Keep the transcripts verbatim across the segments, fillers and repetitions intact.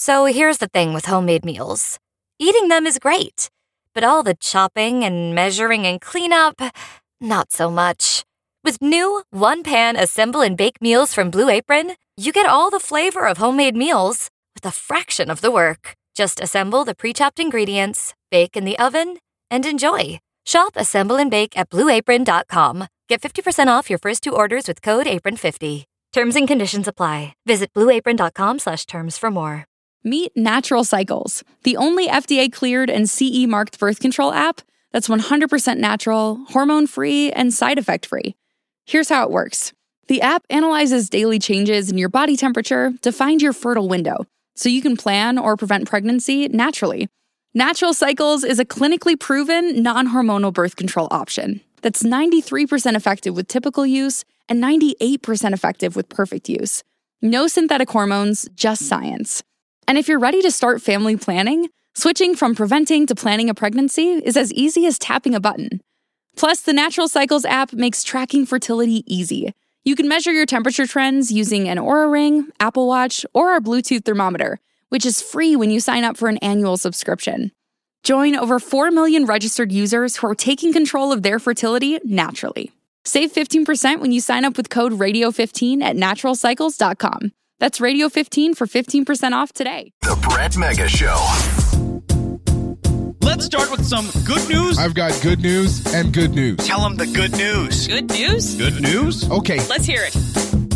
So here's the thing with homemade meals. Eating them is great, but all the chopping and measuring and cleanup, not so much. With new one-pan assemble and bake meals from Blue Apron, you get all the flavor of homemade meals with a fraction of the work. Just assemble the pre-chopped ingredients, bake in the oven, and enjoy. Shop, assemble, and bake at blue apron dot com. Get fifty percent off your first two orders with code apron fifty. Terms and conditions apply. Visit blue apron dot com slash terms for more. Meet Natural Cycles, the only F D A-cleared and C E-marked birth control app that's one hundred percent natural, hormone-free, and side effect-free. Here's how it works. The app analyzes daily changes in your body temperature to find your fertile window, so you can plan or prevent pregnancy naturally. Natural Cycles is a clinically proven, non-hormonal birth control option that's ninety-three percent effective with typical use and ninety-eight percent effective with perfect use. No synthetic hormones, just science. And if you're ready to start family planning, switching from preventing to planning a pregnancy is as easy as tapping a button. Plus, the Natural Cycles app makes tracking fertility easy. You can measure your temperature trends using an Oura Ring, Apple Watch, or our Bluetooth thermometer, which is free when you sign up for an annual subscription. Join over four million registered users who are taking control of their fertility naturally. Save fifteen percent when you sign up with code radio fifteen at natural cycles dot com. That's radio fifteen for fifteen percent off today. The Brett Mega Show. Let's start with some good news. I've got good news and good news. Tell them the good news. Good news? Good news? Okay. Let's hear it.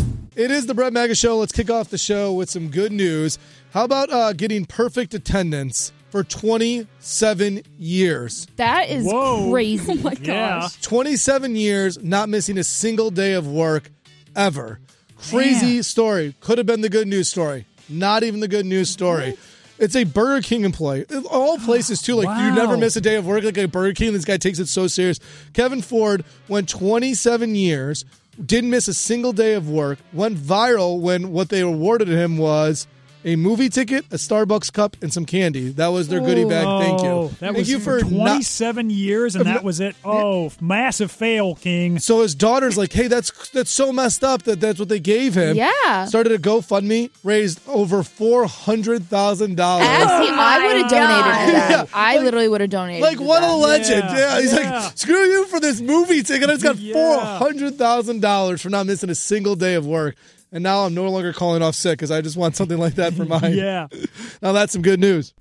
It is the Brett Mega Show. Let's kick off the show with some good news. How about uh, getting perfect attendance for twenty-seven years? That is Whoa. crazy. Oh my gosh. Yeah. twenty-seven years, not missing a single day of work ever. Crazy Man. story. Could have been the good news story. Not even the good news story. What? It's a Burger King employee. All places, too. Like, wow. You never miss a day of work like a Burger King. This guy takes it so serious. Kevin Ford went twenty-seven years, didn't miss a single day of work, went viral when what they awarded him was a movie ticket, a Starbucks cup, and some candy. That was their goodie bag. Oh, Thank you. That Thank was you for twenty-seven not, years, and that was it. Oh, massive fail, King. So his daughter's like, hey, that's that's so messed up that that's what they gave him. Yeah. Started a GoFundMe, raised over four hundred thousand dollars. Honestly, I would have donated to that. Yeah. I like, literally would have donated Like, to what that. a legend. Yeah, Yeah. He's Yeah. like, screw you for this movie ticket. I just got Yeah. four hundred thousand dollars for not missing a single day of work. And now I'm no longer calling off sick because I just want something like that for mine. Yeah. Now that's some good news.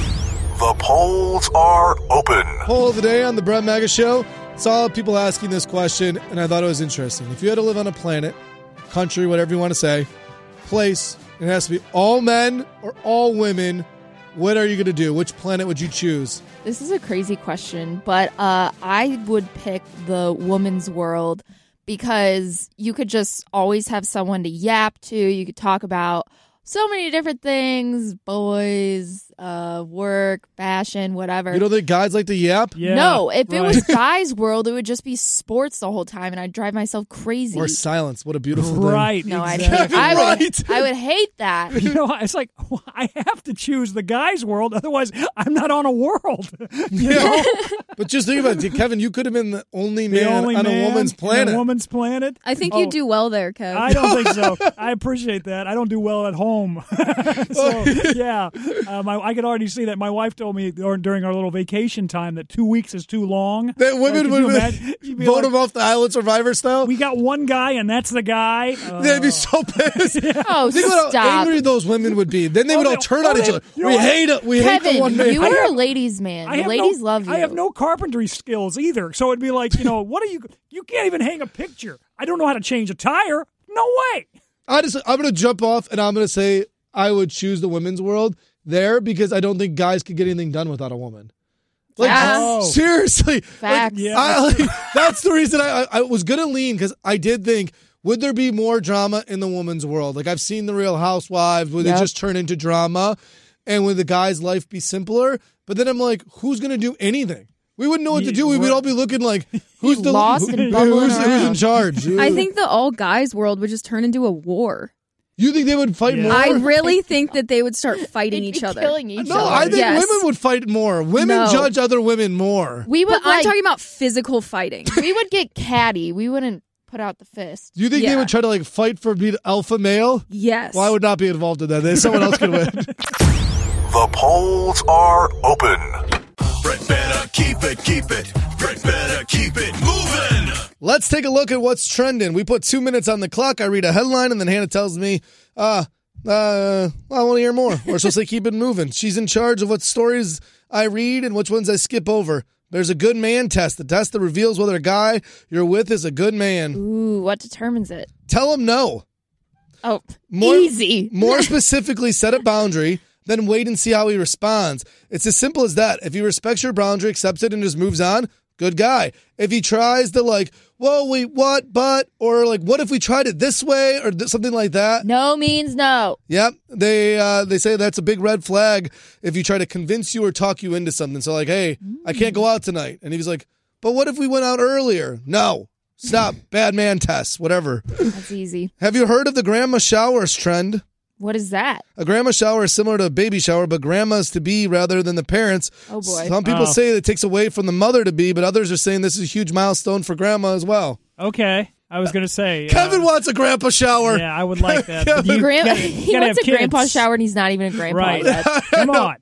The polls are open. Poll of the day on the Brett Mega Show. Saw people asking this question, and I thought it was interesting. If you had to live on a planet, country, whatever you want to say, place, it has to be all men or all women, what are you going to do? Which planet would you choose? This is a crazy question, but uh, I would pick the woman's world because you could just always have someone to yap to. You could talk about so many different things, boys, uh, work, fashion, whatever. You don't think guys like to yap? Yeah. No, if right. it was guys' world, it would just be sports the whole time, and I'd drive myself crazy. Or silence. What a beautiful Right. thing. No, exactly. I'd, I would. Right. I would hate that. You know, it's like, well, I have to choose the guy's world, otherwise I'm not on a world. You know? But just think about it, Kevin, you could have been the only The man only on man a woman's on planet. a woman's planet. I think Oh, you do well there, Kev. I don't think so. I appreciate that. I don't do well at home. So, yeah, um, I, I could already see that. My wife told me during our little vacation time that two weeks is too long. That women Like, would you'd be vote like, him off the Island Survivor style. we got one guy, and that's the guy. Uh, They'd be so pissed. Oh, Think about how stop. angry those women would be. Then they Oh, would all they- turn oh, on each they- other. you know We what? hate it. We hate the Kevin, one man. you are a ladies' man. I The have ladies no, love you. I have no carpentry skills either. So it'd be like, you know, what are you? You can't even hang a picture. I don't know how to change a tire. No way. I just, I'm going to jump off and I'm going to say I would choose the women's world there because I don't think guys could get anything done without a woman. Like, Facts. Oh. seriously. Facts. Like, Yeah. I, like, that's the reason I, I, I was going to lean because I did think, would there be more drama in the woman's world? Like, I've seen The Real Housewives. Would Yep. it just turn into drama? And would the guy's life be simpler? But then I'm like, who's going to do anything? We wouldn't know what to do. We would all be looking like, who's the Lost who- and bumbling who's, who's in around. charge? I think the all guys world would just turn into a war. You think they would fight Yeah. more? I really think that they would start fighting They'd each be other. killing each no, other. I think Yes. women would fight more. Women No. judge other women more. We would But I'm like, talking about physical fighting. we would get catty. We wouldn't put out the fist. Do you think they Yeah. would try to like fight for being alpha male? Yes. Well, I would not be involved in that. There's someone else could win. The polls are open. Brett better keep it, keep it. Brett better keep it moving. Let's take a look at what's trending. We put two minutes on the clock. I read a headline, and then Hannah tells me, uh, uh, I want to hear more. Or she'll say, keep it moving. She's in charge of what stories I read and which ones I skip over. There's a good man test, the test that reveals whether a guy you're with is a good man. Ooh, what determines it? Tell him no. Oh, More, easy. More specifically, set a boundary, then wait and see how he responds. It's as simple as that. If he respects your boundary, accepts it, and just moves on, good guy. If he tries to like, whoa, wait, what, but, or like, what if we tried it this way, or th- something like that? No means no. Yep. They uh, they say that's a big red flag if you try to convince you or talk you into something. So like, hey, mm. I can't go out tonight. And he's like, but what if we went out earlier? No. Stop. Bad man test. Whatever. That's easy. Have you heard of the grandma showers trend? What is that? A grandma shower is similar to a baby shower, but grandmas to be rather than the parents. Oh, boy. Some people oh. say that it takes away from the mother to be, but others are saying this is a huge milestone for grandma as well. Okay. I was going to say. Kevin uh, wants a grandpa shower. Yeah, I would like that. Kevin, You Grandma, gotta- he gotta wants a have kids. grandpa shower, and he's not even a grandpa Right. yet. Come on.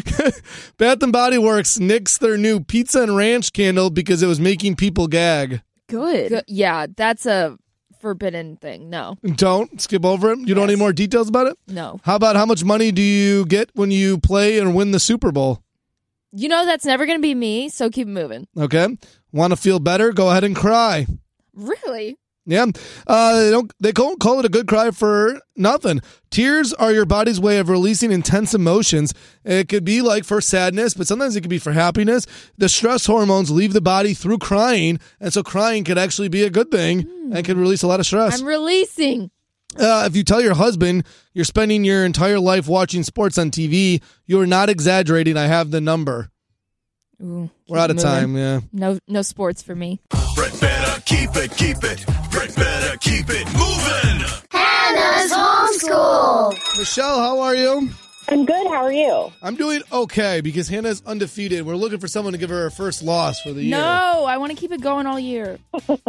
Bath and Body Works nixed their new pizza and ranch candle because it was making people gag. Good. Go- Yeah, that's a forbidden thing. No, Don't skip over it. You don't Yes. need more details about it? no. How about how much money do you get when you play and win the Super Bowl? You know that's never going to be me, so keep moving. Okay. Want to feel better? Go ahead and cry. Really? Yeah. Uh, they don't they don't call it a good cry for nothing. Tears are your body's way of releasing intense emotions. It could be like for sadness, but sometimes it could be for happiness. The stress hormones leave the body through crying, and so crying could actually be a good thing mm. and can release a lot of stress. I'm releasing. Uh, if you tell your husband you're spending your entire life watching sports on T V, you are not exaggerating. I have the number. Ooh, We're out of moving. time, yeah. No, no sports for me. Brett better keep it, keep it. Brett better keep it moving. Hannah's homeschool. Michelle, how are you? I'm good. How are you? I'm doing okay because Hannah's undefeated. We're looking for someone to give her her first loss for the year. No, I want to keep it going all year.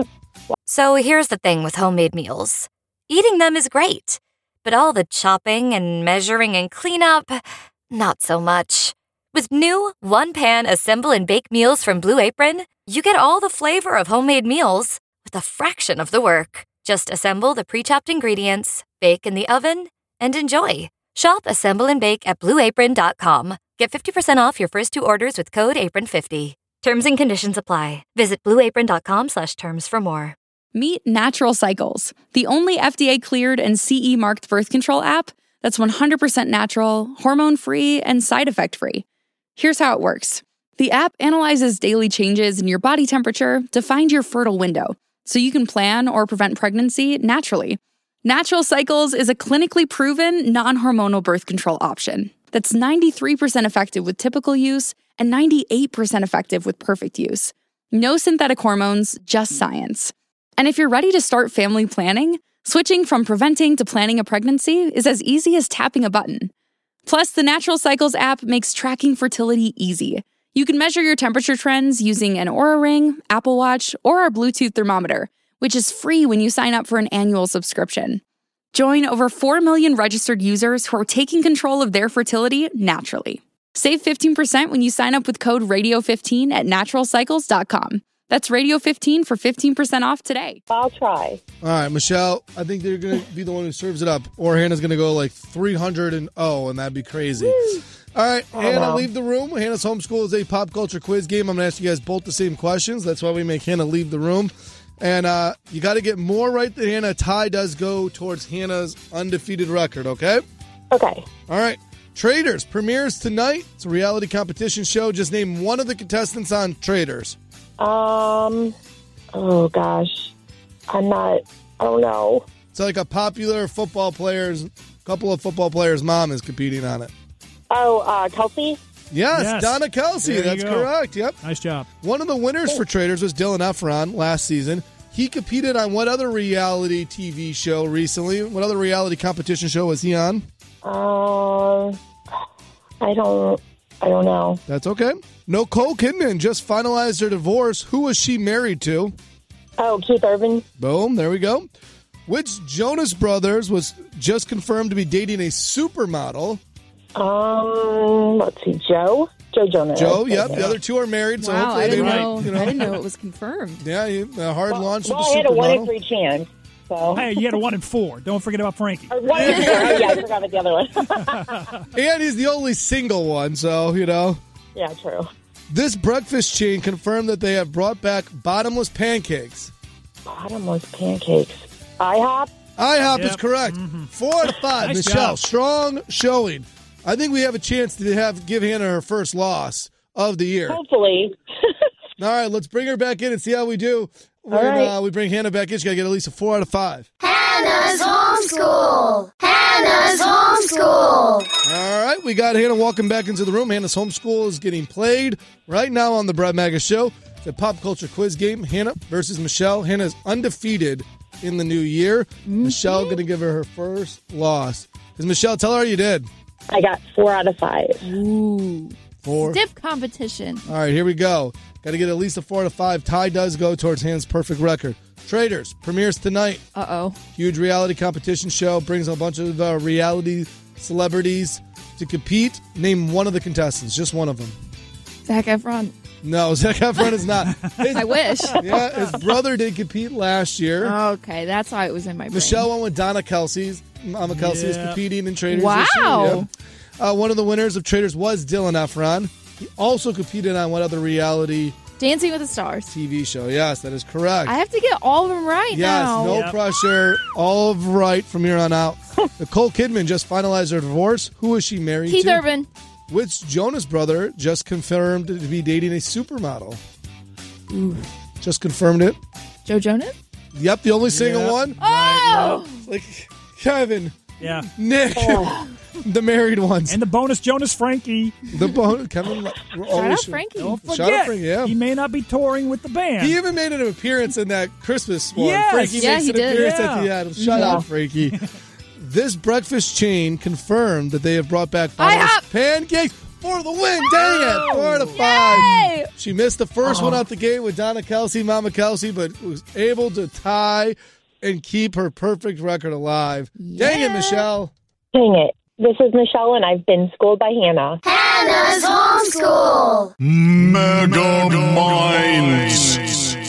So here's the thing with homemade meals. Eating them is great, but all the chopping and measuring and cleanup, not so much. With new one-pan assemble and bake meals from Blue Apron, you get all the flavor of homemade meals with a fraction of the work. Just assemble the pre-chopped ingredients, bake in the oven, and enjoy. Shop Assemble and Bake at blue apron dot com. Get fifty percent off your first two orders with code apron fifty. Terms and conditions apply. Visit blue apron dot com slash terms for more. Meet Natural Cycles, the only F D A-cleared and C E marked birth control app that's one hundred percent natural, hormone-free, and side effect-free. Here's how it works. The app analyzes daily changes in your body temperature to find your fertile window, so you can plan or prevent pregnancy naturally. Natural Cycles is a clinically proven, non-hormonal birth control option that's ninety-three percent effective with typical use and ninety-eight percent effective with perfect use. No synthetic hormones, just science. And if you're ready to start family planning, switching from preventing to planning a pregnancy is as easy as tapping a button. Plus, the Natural Cycles app makes tracking fertility easy. You can measure your temperature trends using an Oura Ring, Apple Watch, or our Bluetooth thermometer, which is free when you sign up for an annual subscription. Join over four million registered users who are taking control of their fertility naturally. Save fifteen percent when you sign up with code radio fifteen at natural cycles dot com. That's radio fifteen for fifteen percent off today. I'll try. All right, Michelle, I think they're going to be the one who serves it up. Or Hannah's going to go like three hundred and oh, and that'd be crazy. Woo. All right, oh, Hannah, no. leave the room. Hannah's homeschool is a pop culture quiz game. I'm going to ask you guys both the same questions. That's why we make Hannah leave the room. And uh, you got to get more right than Hannah. A tie does go towards Hannah's undefeated record, okay? Okay. All right. Traders premieres tonight. It's a reality competition show. Just name one of the contestants on Traders. Um, oh gosh. I'm not, I don't know. It's like a popular football player's, couple of football players' mom is competing on it. Oh, uh, Kelsey? Yes, Yes. Donna Kelsey. There you That's go. correct. Yep. Nice job. One of the winners for Traders was Dylan Efron last season. He competed on what other reality T V show recently? What other reality competition show was he on? Uh, I don't, I don't know. That's okay. Nicole Kidman just finalized her divorce. Who was she married to? Oh, Keith Urban? Boom, there we go. Which Jonas Brothers was just confirmed to be dating a supermodel? Um, let's see, Joe. Joe Jonas. Joe, yep. The other two are married, so Wow, hopefully I didn't they know. might, you know. I didn't know it was confirmed. Yeah, you, a hard Well, launch well, with I the had a one in supermodel. three chance. So. Hey, you had a one in four. Don't forget about Frankie. Or one in four. Oh, yeah, I forgot about the other one. And he's the only single one, so, you know. Yeah, true. This breakfast chain confirmed that they have brought back bottomless pancakes. Bottomless pancakes. IHOP? IHOP Yep. is correct. Mm-hmm. Four out of five. Nice Michelle, job. strong showing. I think we have a chance to have give Hannah her first loss of the year. Hopefully. All right, let's bring her back in and see how we do. When right. uh, we bring Hannah back in, she got to get at least a four out of five. Hannah's homeschool. Hannah's homeschool. All right, we got Hannah walking back into the room. Hannah's homeschool is getting played right now on the Brett Maga Show. It's a pop culture quiz game. Hannah versus Michelle. Hannah's undefeated in the new year. Mm-hmm. Michelle going to give her her first loss. Because Michelle, tell her how you did. I got four out of five. Ooh. Four. Stiff competition. All right, here we go. Got to get at least a four out of five. Tie does go towards Hannah's perfect record. Traders premieres tonight. Uh-oh. Huge reality competition show. Brings a bunch of uh, reality celebrities to compete. Name one of the contestants. Just one of them. Zac Efron. No, Zac Efron is not. His, I wish. yeah, his brother did compete last year. Okay, that's why it was in my brain. Michelle went with Donna Kelsey's. Mama Kelsey is Yeah. competing in Traders Wow. this year. Yep. Uh, one of the winners of Traders was Dylan Efron. He also competed on what other reality Dancing with the Stars. T V show? Yes, that is correct. I have to get all of them right yes, now. no Yep. pressure. All of right from here on out. Nicole Kidman just finalized her divorce. Who is she married Keith to? Urban. Which Jonas brother just confirmed to be dating a supermodel? Just confirmed it. Joe Jonas? Yep, the only single Yep. one. Oh! Like Kevin, Yeah. Nick, the married ones. And the bonus Jonas Frankie. The bone. Kevin. We're Shout always out Frankie. Don't Shout out forget, Frankie, yeah. he may not be touring with the band. He even made an appearance in that Christmas one. Yes. Frankie Yeah, makes he an did. appearance Yeah. at the end. Shout out, Frankie. This breakfast chain confirmed that they have brought back bottomless IHOP. pancakes for the win. Dang it. Four out of five. Yay! She missed the first one out the gate with Donna Kelsey, Mama Kelsey, but was able to tie and keep her perfect record alive. Dang it, Michelle. Dang it. This is Michelle, and I've been schooled by Hannah. Hannah's homeschool. Mega Minds.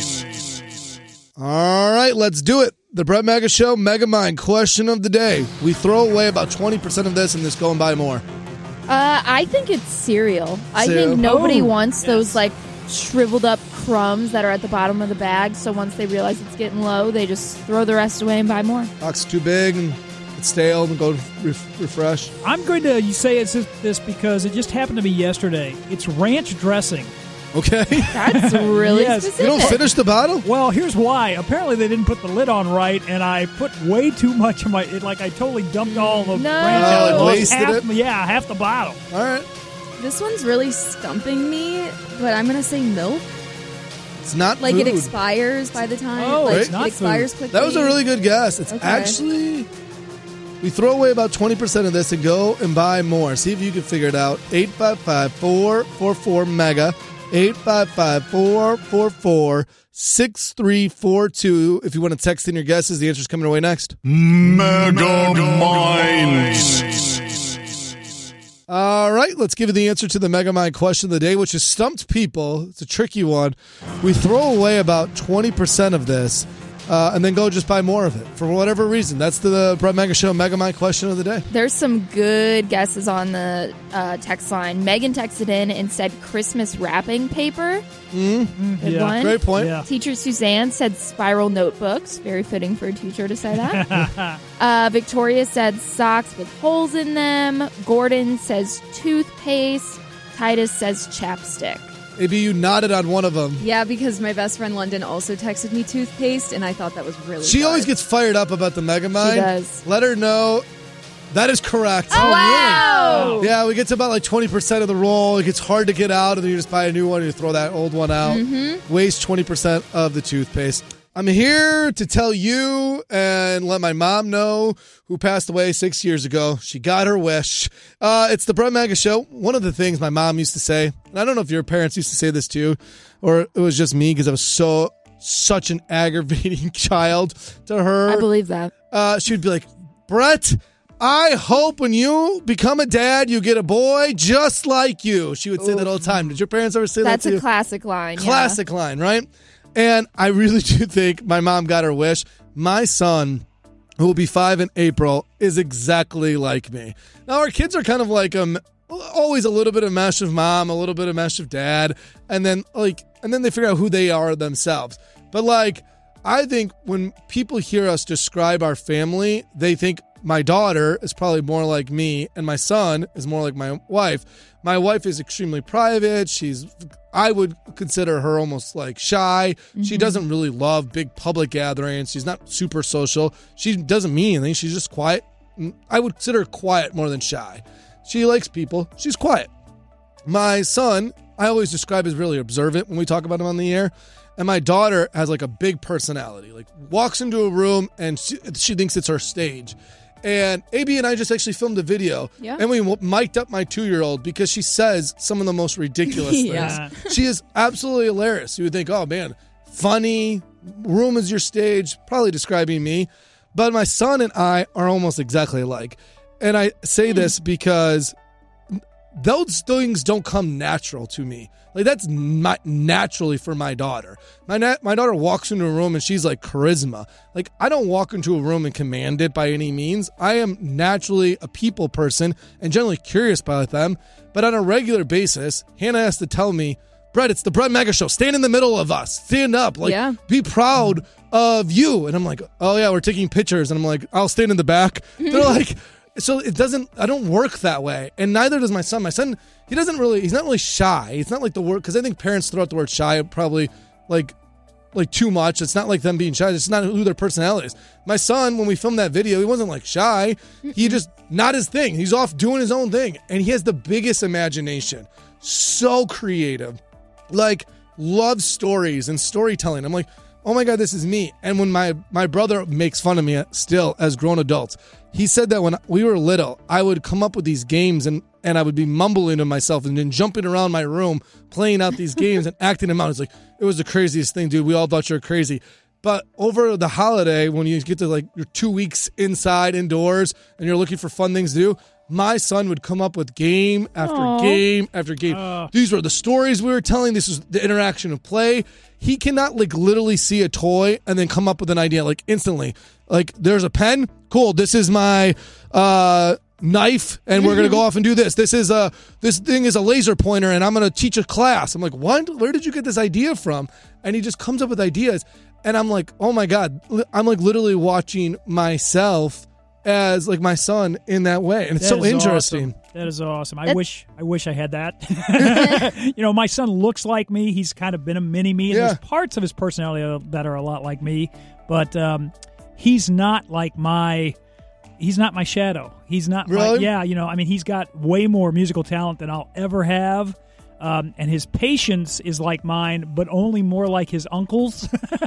All right, let's do it. The Brett Maga Show Mega Mind question of the day. We throw away about twenty percent of this and just go and buy more. Uh, I think it's cereal. I Cereal. think nobody Oh, wants yes. those like shriveled up crumbs that are at the bottom of the bag. So once they realize it's getting low, they just throw the rest away and buy more. Box too big and it's stale and go ref- refresh. I'm going to you say it's this because it just happened to me yesterday. It's ranch dressing. Okay. That's really Yes. You specific. don't finish the bottle? Well, here's why. Apparently, they didn't put the lid on right, and I put way too much of my. It, like I totally dumped all the No. ranch Oh, out. it I lost wasted half, it? Yeah, half the bottle. All right. This one's really stumping me, but I'm gonna say milk. It's not Like food. it expires by the time. Oh, like, it's not it expires food. quickly. That was a really good guess. It's Okay. actually... We throw away about twenty percent of this and go and buy more. See if you can figure it out. eight five five, four four four, MEGA. eight five five, four four four, six three four two. If you want to text in your guesses, the answer's coming away next. Mega Minds. All right, let's give you the answer to the Mega Mind question of the day, which is stumped people. It's a tricky one. We throw away about twenty percent of this uh, and then go just buy more of it for whatever reason. That's the Brett Mega Show Mega Mind question of the day. There's some good guesses on the uh, text line. Megan texted in and said Christmas wrapping paper. Mm-hmm. Good Yeah. one. Great point. Yeah. Teacher Suzanne said spiral notebooks. Very fitting for a teacher to say that. uh, Victoria said socks with holes in them. Gordon says toothpaste. Titus says chapstick. Maybe you nodded on one of them. Yeah, because my best friend London also texted me toothpaste, and I thought that was really. She good. always gets fired up about the Mega Mind. She does. Let her know that is correct. Oh, wow. Yeah, we get to about like twenty percent of the roll. It gets hard to get out, and then you just buy a new one and you throw that old one out. Mm-hmm. Waste twenty percent of the toothpaste. I'm here to tell you and let my mom know, who passed away six years ago. She got her wish. Uh, it's the Brett Maga Show. One of the things my mom used to say, and I don't know if your parents used to say this too, or it was just me because I was so such an aggravating child to her. I believe that. Uh, she would be like, Brett, I hope when you become a dad, you get a boy just like you. She would say that all the time. Did your parents ever say That's that to you? That's a classic line. Classic yeah. line, right? And I really do think my mom got her wish. My son, who will be five in April, is exactly like me. Now, our kids are kind of like um, always a little bit of mesh of mom, a little bit of mesh of dad, and then like, and then they figure out who they are themselves. But like, I think when people hear us describe our family, they think my daughter is probably more like me, and my son is more like my wife. My wife is extremely private. She's, I would consider her almost like shy. Mm-hmm. She doesn't really love big public gatherings. She's not super social. She doesn't mean anything. She's just quiet. I would consider her quiet more than shy. She likes people. She's quiet. My son, I always describe as really observant when we talk about him on the air. And my daughter has like a big personality, like walks into a room and she, she thinks it's her stage. And A B and I just actually filmed a video, yeah. and we mic'd up my two-year-old because she says some of the most ridiculous yeah. things. She is absolutely hilarious. You would think, oh, man, funny, room is your stage, probably describing me. But my son and I are almost exactly alike. And I say this because those things don't come natural to me. Like, that's not naturally for my daughter. My na- my daughter walks into a room and she's like charisma. Like, I don't walk into a room and command it by any means. I am naturally a people person and generally curious about them. But on a regular basis, Hannah has to tell me, Brett, it's the Brett Mega Show. Stand in the middle of us. Stand up. Like, yeah. be proud of you. And I'm like, oh, yeah, we're taking pictures. And I'm like, I'll stand in the back. They're like... So it doesn't, I don't work that way. And neither does my son. My son, he doesn't really, he's not really shy. It's not like the word, because I think parents throw out the word shy probably like, like too much. It's not like them being shy. It's not who their personality is. My son, when we filmed that video, he wasn't like shy. He just, not his thing. He's off doing his own thing. And he has the biggest imagination. So creative. Like, loves stories and storytelling. I'm like, oh my God, this is me. And when my, my brother makes fun of me still as grown adults, he said that when we were little, I would come up with these games and, and I would be mumbling to myself and then jumping around my room, playing out these games and acting them out. It's like, it was the craziest thing, dude. We all thought you were crazy. But over the holiday, when you get to like your two weeks inside, indoors, and you're looking for fun things to do, my son would come up with game after Aww. game after game. Uh. These were the stories we were telling. This was the interaction of play. He cannot like literally see a toy and then come up with an idea like instantly. Like, there's a pen. Cool. This is my uh, knife, and we're gonna go off and do this. This is a this thing is a laser pointer, and I'm gonna teach a class. I'm like, what? Where did you get this idea from? And he just comes up with ideas, and I'm like, oh my God. I'm like literally watching myself as like my son in that way, and it's that so is interesting. Awesome. That is awesome. I wish I wish I had that. You know, my son looks like me. He's kind of been a mini me, and Yeah. there's parts of his personality that are a lot like me, but um, he's not like my. He's not my shadow. He's not. Really? My, yeah, you know, I mean, he's got way more musical talent than I'll ever have. Um, and his patience is like mine, but only more like his uncle's,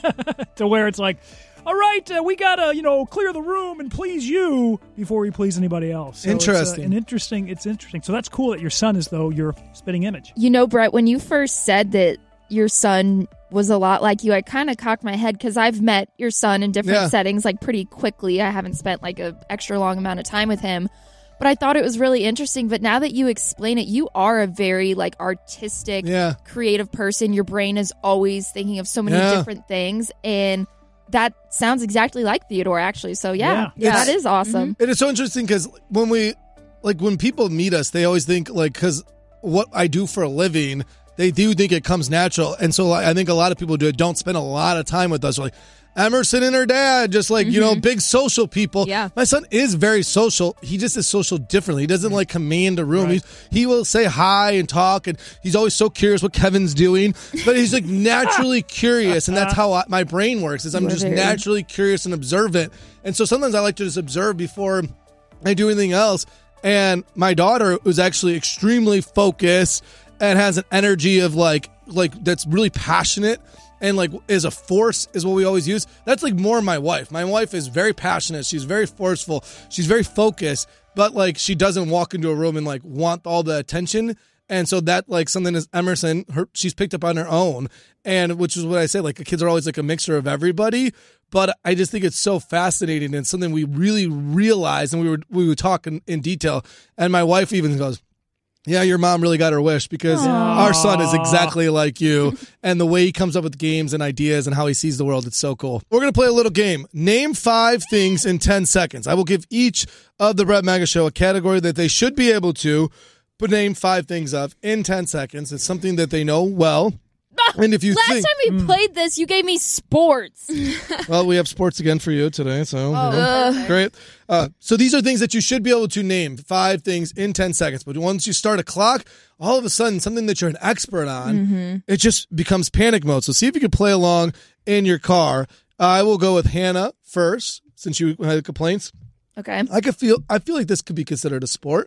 to where it's like, all right, uh, we gotta, you know, clear the room and please you before we please anybody else. So Interesting. It's, uh, an interesting. It's interesting. So that's cool that your son is though your spitting image. You know, Brett, when you first said that your son was a lot like you, I kind of cocked my head because I've met your son in different Yeah. settings like pretty quickly. I haven't spent like a extra long amount of time with him. But I thought it was really interesting. But now that you explain it, you are a very like artistic, Yeah. creative person. Your brain is always thinking of so many Yeah. different things. And that sounds exactly like Theodore, actually. So yeah, Yeah. that It's- is awesome. It is so interesting because when we, like, when people meet us, they always think, like, because what I do for a living, they do think it comes natural. And so like, I think a lot of people do it, don't spend a lot of time with us. Like, Emerson and her dad, just like, you know, big social people. Yeah. My son is very social. He just is social differently. He doesn't like command a room. Right. He's, he will say hi and talk, and he's always so curious what Kevin's doing. But he's like naturally curious, and that's how I, my brain works. Is I'm You are just very- naturally curious and observant. And so sometimes I like to just observe before I do anything else. And my daughter, who's actually extremely focused and has an energy of like like that's really passionate and like is a force is what we always use. That's like more my wife. My wife is very passionate. She's very forceful. She's very focused, but like she doesn't walk into a room and like want all the attention. And so that like something is Emerson, her, she's picked up on her own. And which is what I say, like the kids are always like a mixture of everybody. but I just think it's so fascinating and something we really realized, and we were we were talking in detail, and my wife even goes, yeah, your mom really got her wish because Aww. our son is exactly like you, and the way he comes up with games and ideas and how he sees the world, it's so cool. We're going to play a little game. Name five things in ten seconds. I will give each of the Brett Mega Show a category that they should be able to but name five things of in ten seconds. It's something that they know well. And if you Last think, time we played this, you gave me sports. well, we have sports again for you today, so you know, Ugh. great. Uh, so these are things that you should be able to name, five things in ten seconds. But once you start a clock, all of a sudden, something that you're an expert on, Mm-hmm. it just becomes panic mode. So see if you can play along in your car. I will go with Hannah first, since you had complaints. Okay. I could feel. I feel like this could be considered a sport.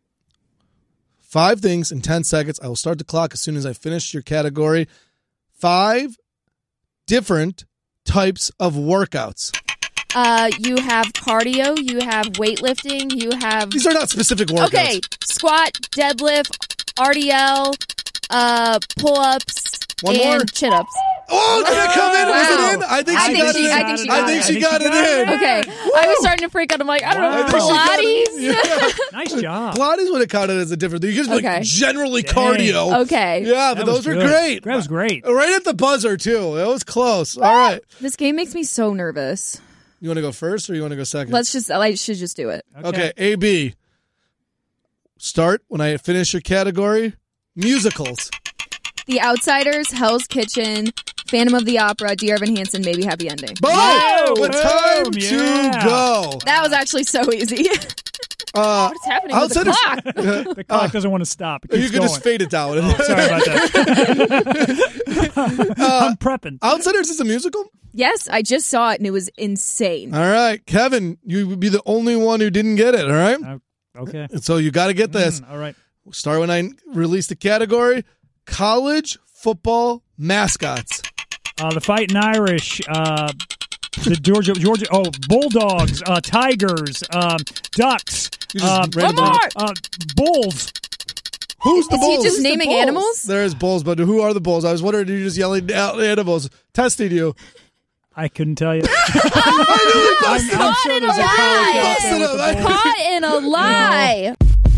Five things in ten seconds. I will start the clock as soon as I finish your category. Five different types of workouts. Uh, you have cardio, you have weightlifting, you have... These are not specific workouts. Okay, squat, deadlift, R D L, uh, pull-ups, One and more? chin-ups. Oh, did it come in? Was Wow. it in? I think I she think got she- it in. I think she got I think it. she got it in. Okay, I was starting to freak out. I'm like, I don't I know, think she got it. Pilates? Yeah. Nice job. Pilates would have counted as a different thing. You just Okay. like generally Dang. cardio. Okay. Yeah, but That those was were good. great. That was great. Right at the buzzer, too. It was close. All right. This game makes me so nervous. You want to go first or you want to go second? Let's just, I should just do it. Okay, A B. Start when I finish your category. Musicals. The Outsiders, Hell's Kitchen, Phantom of the Opera, Dear Evan Hansen, Maybe Happy Ending. Boom! Whoa! What time Boom, to yeah. go? That was actually so easy. Uh, What's happening with the outside of- clock? The clock doesn't want to stop. It you keeps can going. just fade it down. Oh, sorry about that. I'm prepping. Outsiders is a musical? Yes, I just saw it and it was insane. All right, Kevin, you would be the only one who didn't get it, all right? Uh, okay. So you got to get this. Mm, all right. Start when I release the category. College football mascots. Uh, the Fighting Irish, uh, the Georgia, Georgia, oh, Bulldogs, uh, Tigers, um, Ducks, You just um, randomly- One more! uh, Bulls. Who's the Is he bulls? just naming bulls? animals? There's bulls, but who are the bulls? I was wondering, you just yelling out animals, testing you. I couldn't tell you. I I'm, I'm sure there's a college out there with the Bulls. Caught in a lie.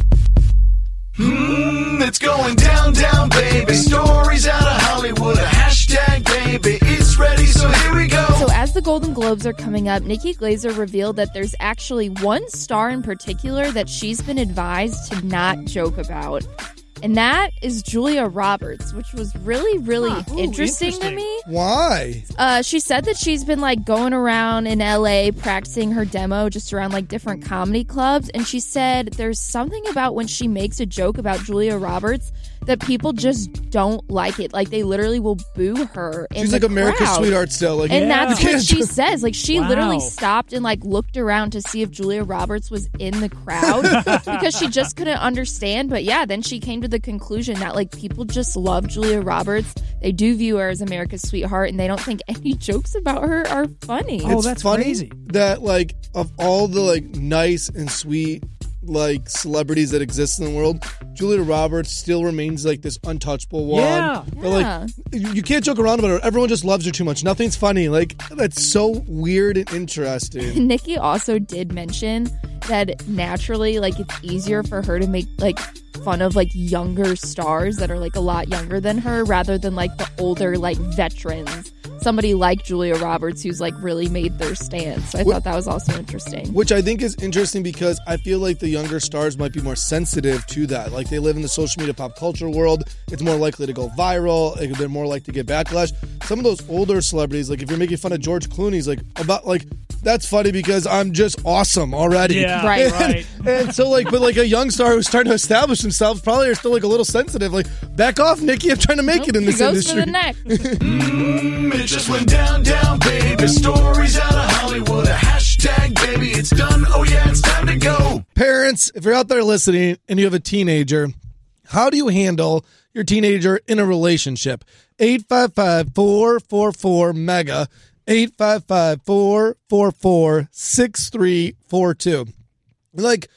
Mm, it's going down, down, baby. Stories out of Hollywood. A hashtag, baby. It's ready, so here we go. So as the Golden Globes are coming up, Nikki Glaser revealed that there's actually one star in particular that she's been advised to not joke about. And that is Julia Roberts, which was really, really Huh. Ooh, interesting, to interesting. me. Why? Uh, she said that she's been like going around in L A practicing her demo just around like different comedy clubs. And she said there's something about when she makes a joke about Julia Roberts that people just don't like it. Like they literally will boo her. In She's the like America's crowd. sweetheart still. Like, And Yeah. that's You what can't she just- says. Like she Wow. literally stopped and like looked around to see if Julia Roberts was in the crowd because she just couldn't understand. But yeah, then she came to the conclusion that like people just love Julia Roberts. They do view her as America's sweetheart, and they don't think any jokes about her are funny. Oh, It's that's funny crazy. that like of all the like nice and sweet like celebrities that exist in the world, Julia Roberts still remains like this untouchable one. Yeah. But, like Yeah. you you can't joke around about her. Everyone just loves her too much. Nothing's funny. Like that's so weird and interesting. Nikki also did mention that naturally, like it's easier for her to make like fun of like younger stars that are like a lot younger than her rather than like the older like veterans. Somebody like Julia Roberts who's like really made their stance. So I What- thought that was also interesting. Which I think is interesting because I feel like the younger stars might be more sensitive to that. Like they live in the social media pop culture world. It's more likely to go viral. Like, they're more likely to get backlash. Some of those older celebrities, like if you're making fun of George Clooney's like about like that's funny because I'm just awesome already. Yeah, Right. And, right. and so like but like a young star who's trying to establish themselves probably are still like a little sensitive. Like back off, Nikki, I'm trying to make it in She this goes industry. for the neck. Mm, it just went down, down, baby. Stories out of Hollywood. A hashtag, baby. It's done. Oh, yeah, it's time to go. Parents, if you're out there listening and you have a teenager, how do you handle your teenager in a relationship? eight five five, four four four, MEGA, eight five five, four four four, six three four two. Like,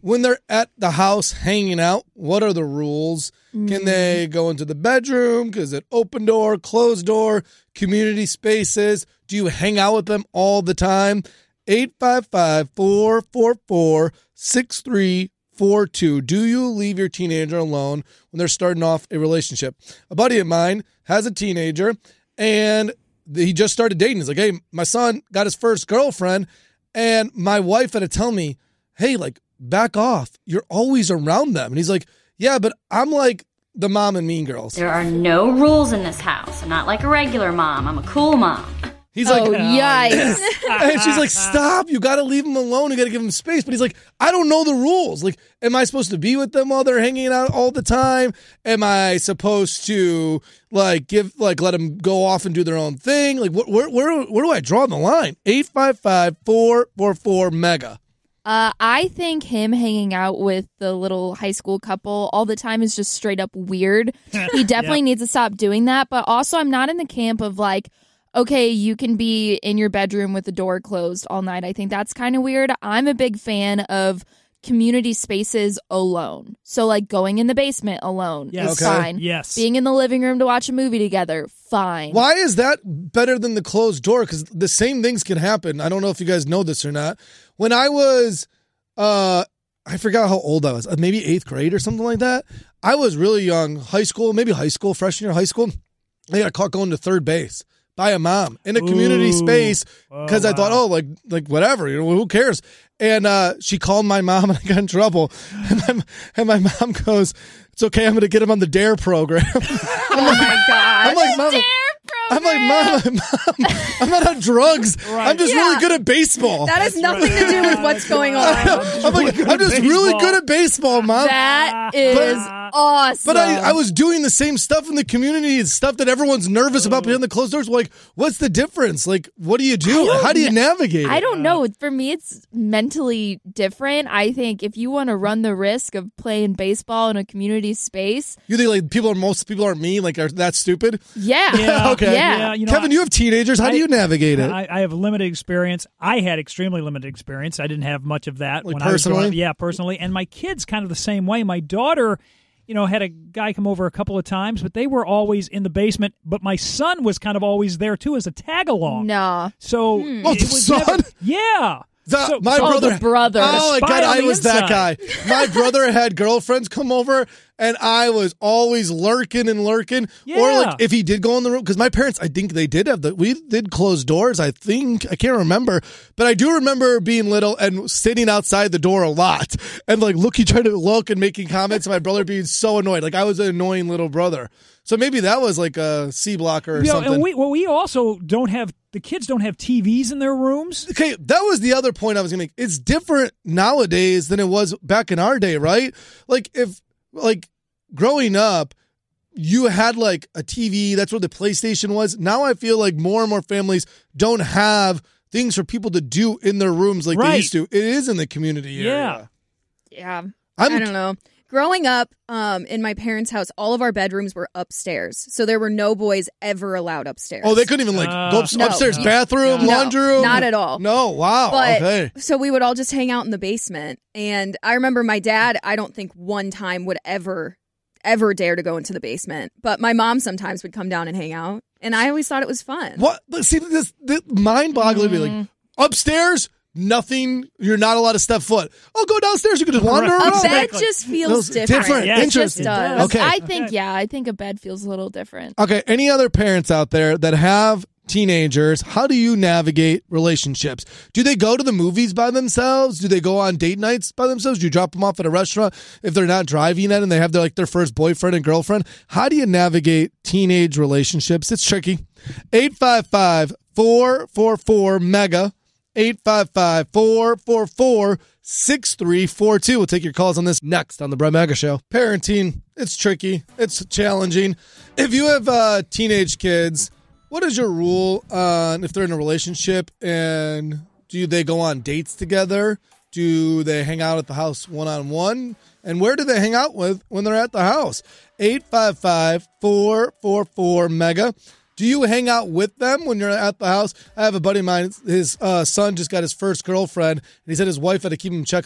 when they're at the house hanging out, what are the rules? Mm. Can they go into the bedroom? Is it open door, closed door, community spaces? Do you hang out with them all the time? eight five five, four four four, six three four two. Do you leave your teenager alone when they're starting off a relationship? A buddy of mine has a teenager, and he just started dating. He's like, hey, my son got his first girlfriend, and my wife had to tell me, hey, like, back off. You're always around them. And he's like, yeah, but I'm like the mom in Mean Girls. There are no rules in this house. I'm not like a regular mom. I'm a cool mom. He's like, oh, yikes. And she's like, stop. You got to leave him alone. You got to give him space. But he's like, I don't know the rules. Like, am I supposed to be with them while they're hanging out all the time? Am I supposed to, like, give, like, let them go off and do their own thing? Like, wh- where, where, where do I draw the line? eight five five, four four four, mega. Uh, I think him hanging out with the little high school couple all the time is just straight up weird. He definitely yep. needs to stop doing that. But also, I'm not in the camp of, like, okay, you can be in your bedroom with the door closed all night. I think that's kind of weird. I'm a big fan of community spaces alone. So, like, going in the basement alone yes. is okay. fine. Yes. Being in the living room to watch a movie together, fine. Why is that better than the closed door? Because the same things can happen. I don't know if you guys know this or not. When I was, uh, I forgot how old I was, maybe eighth grade or something like that. I was really young, high school, maybe high school, freshman year of high school. I got caught going to third base by a mom in a community Ooh. space because oh, I thought, wow. oh, like, like whatever, you know, who cares? And uh, she called my mom and I got in trouble. And my, and my mom goes, it's okay, I'm going to get him on the DARE program. Oh my God. I'm like, Mom, DARE I'm like, Mom, Mom, I'm not on drugs. Right. I'm just Yeah. really good at baseball. That has nothing to do with what's going on. I'm like, I'm just really good at baseball, Mom. That is But- awesome. But I, I was doing the same stuff in the community, stuff that everyone's nervous about behind the closed doors. Like, what's the difference? Like, what do you do? How do you navigate it? I don't know. For me, it's mentally different. I think if you want to run the risk of playing baseball in a community space, You think like people are most people are mean, like are that stupid? yeah, Yeah. Okay. yeah. Yeah, you know, Kevin, you have teenagers. How I- do you navigate it? I, I have limited experience. I had extremely limited experience. I didn't have much of that Like when I was growing personally? up. Yeah, personally. And my kids kind of the same way. My daughter, you know, had a guy come over a couple of times, but they were always in the basement. But my son was kind of always there too as a tag along. Nah. So Hmm. Oh, it the was son? never, yeah. The- So- my so- brother, the brother. Oh my The spy god, on I the was that guy. inside. My brother had girlfriends come over, and I was always lurking and lurking. Or Yeah. like if he did go in the room, because my parents, I think they did have the we did close doors. I think I can't remember, but I do remember being little and sitting outside the door a lot and like looking, trying to look and making comments. And my brother being so annoyed, like I was an annoying little brother. So maybe that was like a C blocker or You know, something. and we well, we also don't have the kids don't have T Vs in their rooms. Okay, that was the other point I was gonna make. It's different nowadays than it was back in our day, right? Like if like growing up, you had like a T V, that's where the PlayStation was. Now I feel like more and more families don't have things for people to do in their rooms like they Right. used to. It is in the community area. Yeah. I'm I don't know. Growing up um, in my parents' house, all of our bedrooms were upstairs. So there were no boys ever allowed upstairs. Oh, they couldn't even like Uh, go up, No. upstairs, No. bathroom, No, laundry room. not at all. No, wow. But okay. so we would all just hang out in the basement. And I remember my dad, I don't think one time would ever, ever dare to go into the basement. But my mom sometimes would come down and hang out. And I always thought it was fun. What? See, this, this mind-boggling. to me. Like upstairs, nothing. You're not allowed to step foot. Oh, go downstairs. You can just wander A around. bed Exactly. just feels Those- different. different. Yeah, It Interesting. just does. Okay. I think, yeah, I think a bed feels a little different. Okay. Any other parents out there that have teenagers? How do you navigate relationships? Do they go to the movies by themselves? Do they go on date nights by themselves? Do you drop them off at a restaurant if they're not driving it and they have their like their first boyfriend and girlfriend? How do you navigate teenage relationships? It's tricky. eight five five, four four four, mega. eight five five, four four four, six three four two. We'll take your calls on this next on the Brett Mega Show. Parenting, it's tricky. It's challenging. If you have uh, teenage kids, what is your rule on if they're in a relationship and do they go on dates together? Do they hang out at the house one-on-one? And where do they hang out with when they're at the house? eight five five, four four four, mega. Do you hang out with them when you're at the house? I have a buddy of mine, his uh, son just got his first girlfriend, and he said his wife had to keep him checked, like,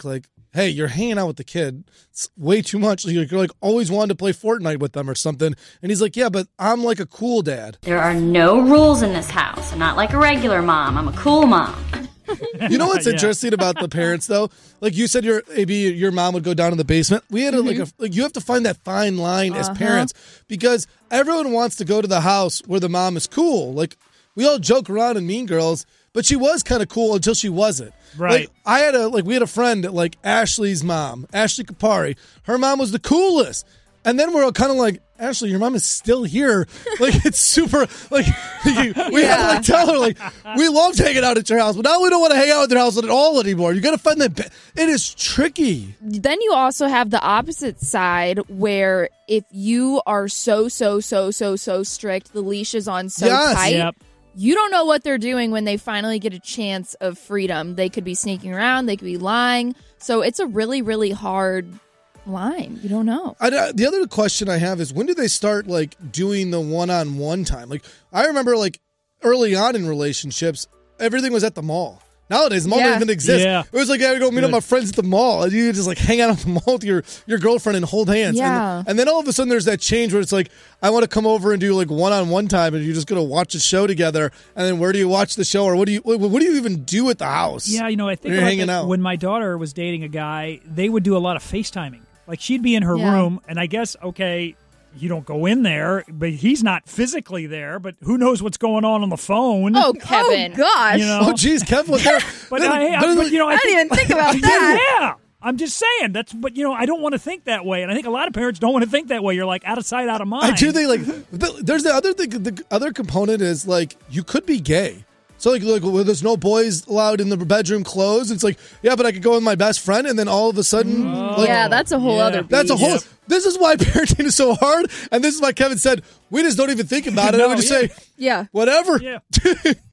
hey, you're hanging out with the kid. It's way too much. You're, you're like always wanted to play Fortnite with them or something. And he's like, yeah, but I'm like a cool dad. There are no rules in this house. I'm not like a regular mom. I'm a cool mom. You know what's Yeah. interesting about the parents, though? Like you said, your maybe your mom would go down in the basement. We had a, like a like you have to find that fine line as Uh-huh. parents because everyone wants to go to the house where the mom is cool. Like we all joke around in Mean Girls, but she was kind of cool until she wasn't. Right. Like, I had a like we had a friend like Ashley's mom, Ashley Kapari. Her mom was the coolest. And then we're all kind of like, Ashley, your mom is still here. Like, it's super, like, we have to like tell her, like, we loved hanging out at your house, but now we don't want to hang out at your house at all anymore. You got to find that. Ba- it is tricky. Then you also have the opposite side where if you are so, so, so, so, so strict, the leash is on so Yes. tight. Yep. You don't know what they're doing when they finally get a chance of freedom. They could be sneaking around. They could be lying. So it's a really, really hard line. You don't know. I, the other question I have is when do they start like doing the one-on-one time? Like I remember like early on in relationships, everything was at the mall. Nowadays, the mall Yeah. doesn't even exist. Yeah. It was like, I gotta go meet up Good. my friends at the mall. And you could just like hang out at the mall with your, your girlfriend and hold hands. Yeah. And, and then all of a sudden there's that change where it's like, I want to come over and do like one-on-one time and you're just going to watch a show together. And then where do you watch the show? Or what do you, what, what do you even do at the house? Yeah, you know, I think when you're about hanging that out. when my daughter was dating a guy, they would do a lot of FaceTiming. Like she'd be in her Yeah. room, and I guess, okay, you don't go in there, but he's not physically there, but who knows what's going on on the phone. Oh, Kevin. Oh, gosh. You know? Oh, geez, Kevin was there. But, I, I, but, you know, I, I didn't think- even think about that. Yeah. I'm just saying that's, but you know, I don't want to think that way, and I think a lot of parents don't want to think that way. You're like out of sight, out of mind. I do think like the, there's the other thing. The other component is like you could be gay. So like, like well, there's no boys allowed in the bedroom clothes. It's like yeah, but I could go with my best friend, and then all of a sudden, like, Yeah, that's a whole Yeah. other that's a beast. whole. Yep. This is why parenting is so hard, and this is why Kevin said we just don't even think about it. No, I would just yeah. say Yeah. whatever. Yeah.